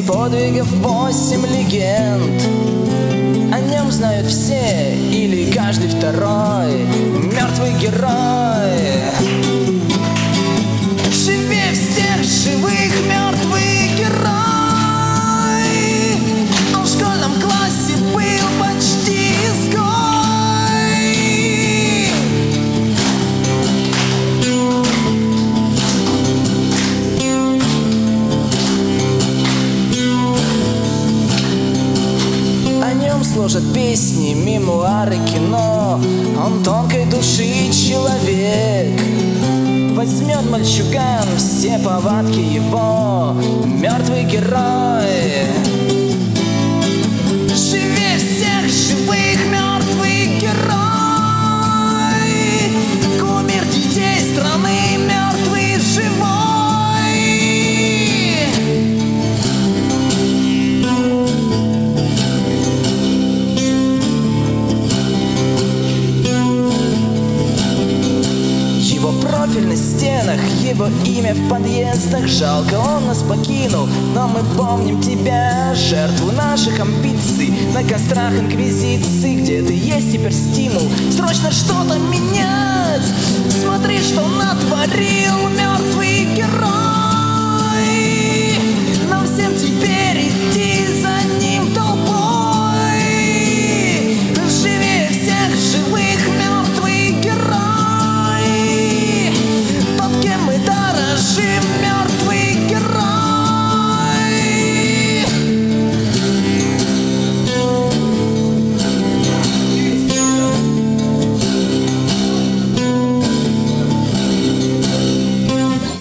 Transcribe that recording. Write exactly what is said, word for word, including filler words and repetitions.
подвигов восемь легенд. О нем знают все или каждый второй мертвый герой. Живее всех живых мертвый герой. Он в школьном классе был почти изгой. О нем сложат песни, мемуары, кино. Он тонкой души человек. Возьмет мальчуган все повадки его мертвый герой. Живее всех живых мертвый герой. Кумир детей страны мертвый живой. Его профиль на стенах, его имя в подъездах. Жалко, он нас покинул, но мы помним тебя, жертву наших амбиций на кострах инквизиции. Где-то есть теперь стимул срочно что-то менять. Смотри, что натворил